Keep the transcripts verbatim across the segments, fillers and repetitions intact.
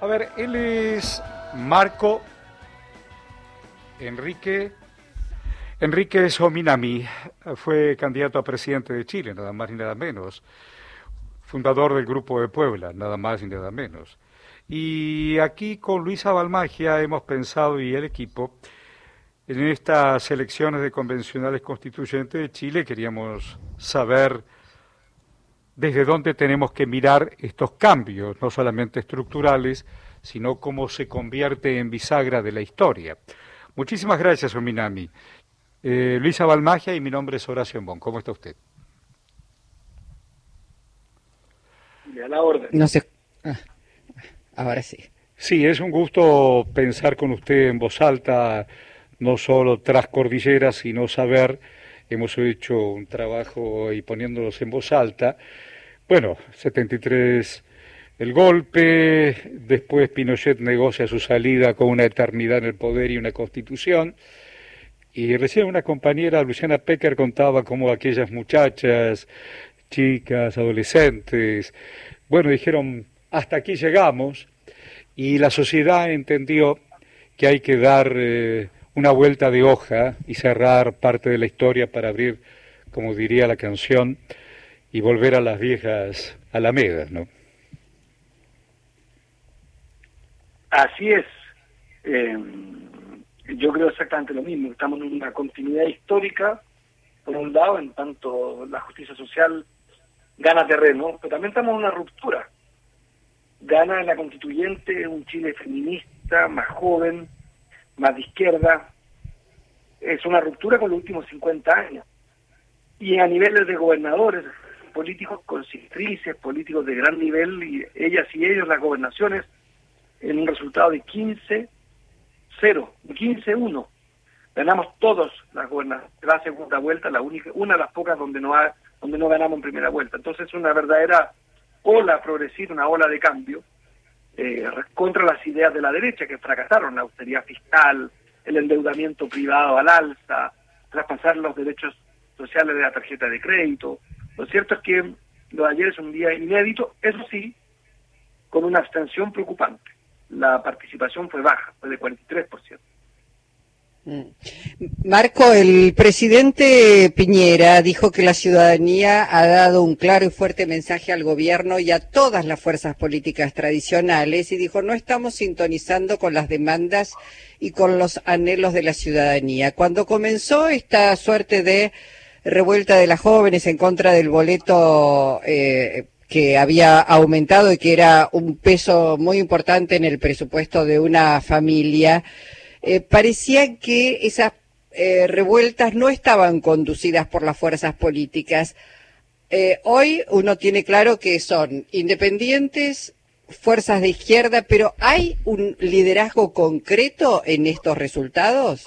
A ver, él es Marco Enrique Enrique Sominami, fue candidato a presidente de Chile, nada más ni nada menos, fundador del Grupo de Puebla, nada más ni nada menos. Y aquí con Luisa Balmagia hemos pensado, y el equipo, en estas elecciones de convencionales constituyentes de Chile queríamos saber desde dónde tenemos que mirar estos cambios, no solamente estructurales, sino cómo se convierte en bisagra de la historia. Muchísimas gracias, Sominami. Eh, Luisa Balmagia y mi nombre es Horacio Bon. ¿Cómo está usted? A la orden. No sé. Ah, ahora sí. Sí, es un gusto pensar con usted en voz alta, no solo tras cordilleras, sino saber, hemos hecho un trabajo y poniéndolos en voz alta. Bueno, setenta y tres el golpe, después Pinochet negocia su salida con una eternidad en el poder y una constitución. Y recién una compañera, Luciana Pecker, contaba cómo aquellas muchachas, chicas, adolescentes, bueno, dijeron, hasta aquí llegamos, y la sociedad entendió que hay que dar eh, una vuelta de hoja y cerrar parte de la historia para abrir, como diría la canción, y volver a las viejas alamedas, ¿no? Así es. Eh... Yo creo exactamente lo mismo, estamos en una continuidad histórica, por un lado, en tanto la justicia social gana terreno, pero también estamos en una ruptura. Gana en la constituyente un Chile feminista, más joven, más de izquierda. Es una ruptura con los últimos cincuenta años. Y a niveles de gobernadores, políticos con cicatrices, políticos de gran nivel, y ellas y ellos, las gobernaciones, en un resultado de quince cero, quince uno. Ganamos todos las gobernaciones. La segunda vuelta, la única, una de las pocas donde no ha, donde no ganamos en primera vuelta. Entonces es una verdadera ola progresiva, una ola de cambio eh, contra las ideas de la derecha que fracasaron, la austeridad fiscal, el endeudamiento privado al alza, traspasar los derechos sociales de la tarjeta de crédito. Lo cierto es que lo de ayer es un día inédito, eso sí, con una abstención preocupante. La participación fue baja, fue de cuarenta y tres por ciento. Marco, el presidente Piñera dijo que la ciudadanía ha dado un claro y fuerte mensaje al gobierno y a todas las fuerzas políticas tradicionales y dijo, no estamos sintonizando con las demandas y con los anhelos de la ciudadanía. Cuando comenzó esta suerte de revuelta de las jóvenes en contra del boleto eh, que había aumentado y que era un peso muy importante en el presupuesto de una familia, eh, parecía que esas eh, revueltas no estaban conducidas por las fuerzas políticas. Eh, hoy uno tiene claro que son independientes, fuerzas de izquierda, pero ¿hay un liderazgo concreto en estos resultados?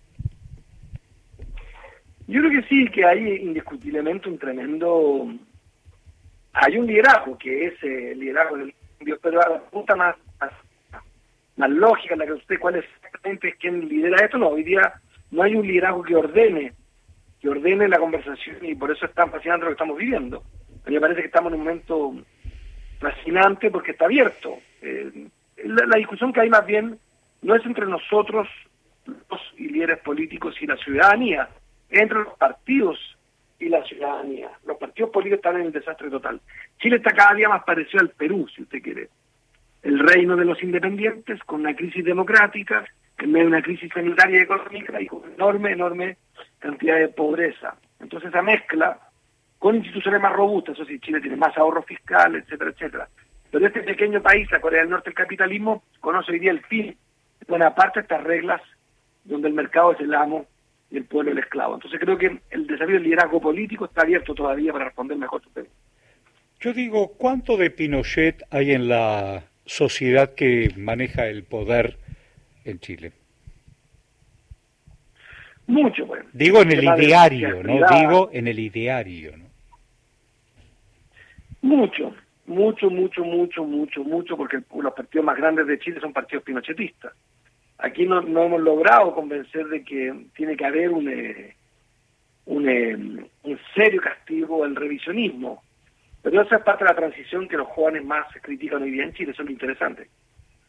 Yo creo que sí, que hay indiscutiblemente un tremendo... Hay un liderazgo, que es eh, el liderazgo del cambio, pero a la punta más, más, más lógica, la que usted, cuál es exactamente quién lidera esto, no, hoy día no hay un liderazgo que ordene, que ordene la conversación, y por eso es tan fascinante lo que estamos viviendo. A mí me parece que estamos en un momento fascinante porque está abierto. Eh, la, la discusión que hay más bien no es entre nosotros, los líderes políticos y la ciudadanía, es entre los partidos y la ciudadanía. Los partidos políticos están en el desastre total. Chile está cada día más parecido al Perú, si usted quiere. El reino de los independientes, con una crisis democrática, en medio de una crisis sanitaria y económica, y con enorme, enorme cantidad de pobreza. Entonces esa mezcla, con instituciones más robustas, eso sí, Chile tiene más ahorro fiscal, etcétera, etcétera. Pero este pequeño país, la Corea del Norte, el capitalismo, conoce hoy día el fin de buena parte de estas reglas, donde el mercado es el amo y el pueblo el esclavo. Entonces creo que el desafío del liderazgo político está abierto todavía para responder mejor su pregunta. Yo digo, ¿cuánto de Pinochet hay en la sociedad que maneja el poder en Chile? Mucho, bueno. Digo en el ideario, ¿no? Digo en el ideario, ¿no? Mucho, mucho, mucho, mucho, mucho, mucho, porque los partidos más grandes de Chile son partidos pinochetistas. Aquí no, no hemos logrado convencer de que tiene que haber un, eh, un, eh, un serio castigo al revisionismo. Pero esa es parte de la transición que los jóvenes más critican hoy día en Chile, eso es lo interesante.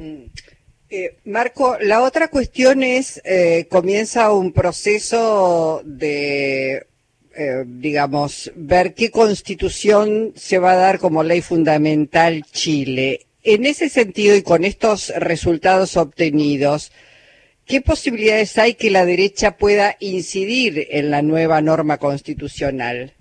Mm. Eh, Marco, la otra cuestión es, eh, comienza un proceso de, eh, digamos, ver qué constitución se va a dar como ley fundamental Chile. En ese sentido y con estos resultados obtenidos, ¿qué posibilidades hay que la derecha pueda incidir en la nueva norma constitucional?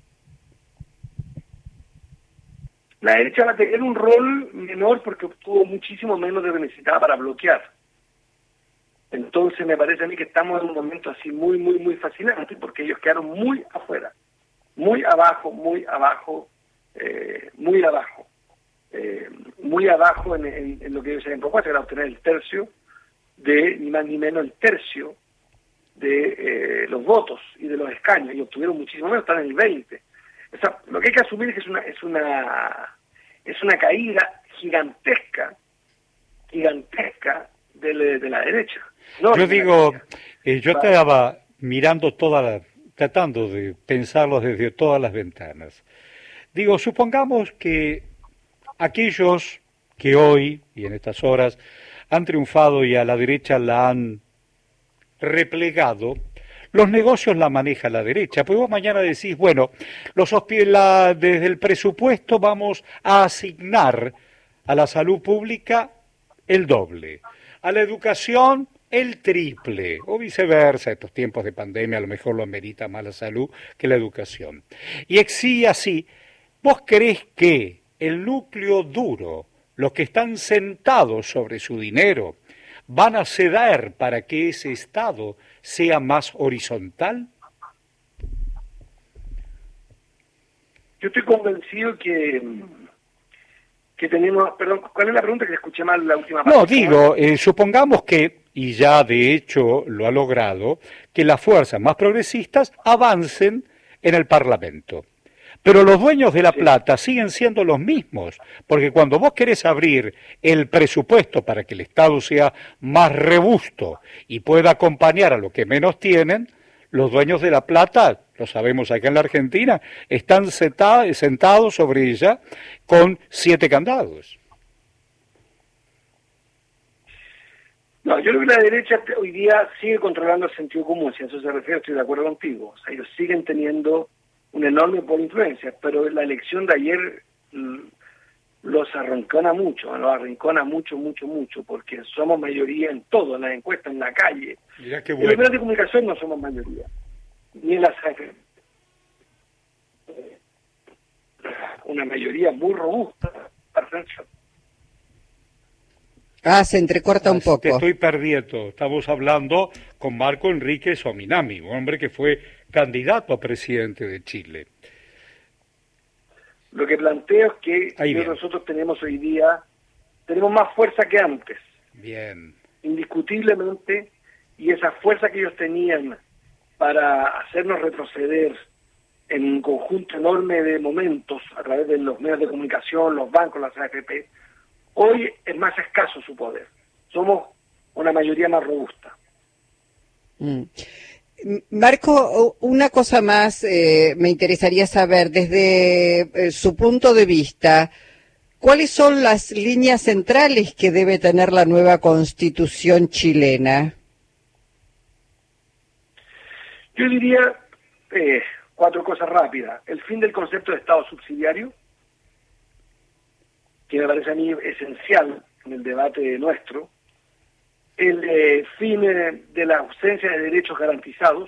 La derecha va a tener un rol menor porque obtuvo muchísimo menos de lo que necesitaba para bloquear. Entonces me parece a mí que estamos en un momento así muy, muy, muy fascinante porque ellos quedaron muy afuera, muy abajo, muy abajo, eh, muy abajo, eh, muy abajo en, en, en lo que ellos habían propuesto, que era obtener el tercio de, ni más ni menos el tercio de eh, los votos y de los escaños, y obtuvieron muchísimo menos, están en el veinte. O sea, lo que hay que asumir es que es una es una es una caída gigantesca, gigantesca de, la, de la derecha. No, yo digo, eh, yo estaba mirando toda la, tratando de pensarlo desde todas las ventanas. Digo, supongamos que aquellos que hoy y en estas horas han triunfado y a la derecha la han replegado, los negocios la maneja la derecha, pues vos mañana decís, bueno, los la, desde el presupuesto vamos a asignar a la salud pública el doble, a la educación el triple, o viceversa, estos tiempos de pandemia a lo mejor lo amerita más la salud que la educación. Y así, así, ¿vos creés que el núcleo duro, los que están sentados sobre su dinero, van a ceder para que ese Estado sea más horizontal? Yo estoy convencido que que tenemos, perdón, ¿cuál es la pregunta? Que escuché mal la última parte. No, digo, eh, supongamos que, y ya de hecho lo ha logrado, que las fuerzas más progresistas avancen en el Parlamento. Pero los dueños de la plata siguen siendo los mismos, porque cuando vos querés abrir el presupuesto para que el Estado sea más robusto y pueda acompañar a los que menos tienen, los dueños de la plata, lo sabemos acá en la Argentina, están sentados sobre ella con siete candados. No, yo creo que la derecha hoy día sigue controlando el sentido común, si a eso se refiere estoy de acuerdo contigo. O sea, ellos siguen teniendo un enorme por influencia, pero la elección de ayer mm, los arrancona mucho, los arrincona mucho, mucho, mucho, porque somos mayoría en todo, en las encuestas, en la calle. Mirá qué bueno. En los bueno. medios de comunicación no somos mayoría, ni en las una mayoría muy robusta. Ah, se entrecorta un poco. Te estoy perdiendo. Estamos hablando con Marco Enrique Sominami, un hombre que fue candidato a presidente de Chile. Lo que planteo es que Ahí nosotros tenemos hoy día, tenemos más fuerza que antes. Bien. Indiscutiblemente, y esa fuerza que ellos tenían para hacernos retroceder en un conjunto enorme de momentos a través de los medios de comunicación, los bancos, las A F P, hoy es más escaso su poder. Somos una mayoría más robusta. Mm. Marco, una cosa más eh, me interesaría saber, desde eh, su punto de vista, ¿cuáles son las líneas centrales que debe tener la nueva Constitución chilena? Yo diría eh, cuatro cosas rápidas. El fin del concepto de Estado subsidiario, que me parece a mí esencial en el debate nuestro. El eh, fin eh, de la ausencia de derechos garantizados.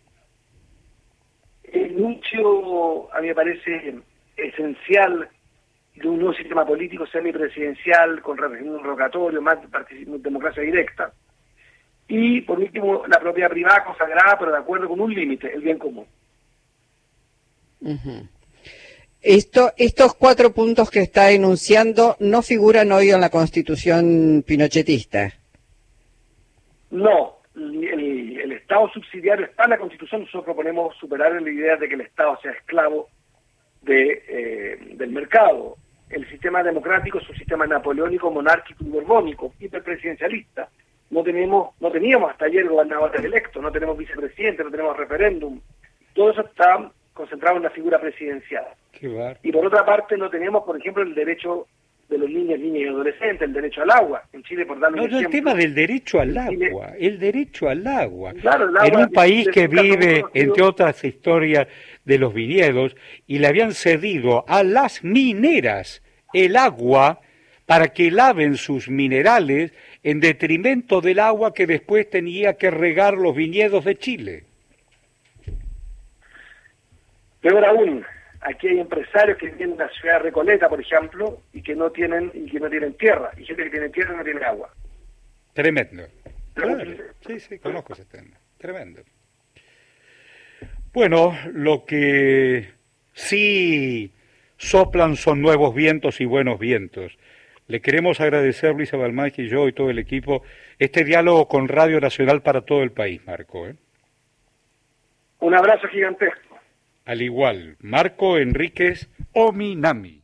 El anuncio, a mí me parece esencial, de un nuevo sistema político semipresidencial con régimen rotatorio, más democracia directa. Y, por último, la propiedad privada consagrada, pero de acuerdo con un límite, el bien común. Uh-huh. Esto, estos cuatro puntos que está enunciando no figuran hoy en la Constitución pinochetista. No, el, el Estado subsidiario está en la Constitución. Nosotros proponemos superar la idea de que el Estado sea esclavo de, eh, del mercado. El sistema democrático es un sistema napoleónico, monárquico y borbónico, hiperpresidencialista. No tenemos, no teníamos hasta ayer gobernadores electos, no tenemos vicepresidente, no tenemos referéndum. Todo eso está concentrado en la figura presidencial. Qué bar... Y por otra parte no tenemos, por ejemplo, el derecho de los niños, niñas y adolescentes, el derecho al agua. En Chile, por darle No, un no, el ejemplo, tema del derecho al Chile- agua, el derecho al agua. Claro, el En agua un país de- que de- de- vive, conocido- entre otras historias, de los viñedos, y le habían cedido a las mineras el agua para que laven sus minerales en detrimento del agua que después tenía que regar los viñedos de Chile. Peor aún, aquí hay empresarios que viven en la ciudad de Recoleta, por ejemplo, y que no tienen y que no tienen tierra, y gente que tiene tierra y no tiene agua. Tremendo. Claro, sí, sí, conozco ese tema. Tremendo. Bueno, lo que sí soplan son nuevos vientos y buenos vientos. Le queremos agradecer, Luisa Balmaggi y yo y todo el equipo, este diálogo con Radio Nacional para todo el país, Marco. ¿eh? Un abrazo gigantesco. Al igual, Marco Enríquez Ominami.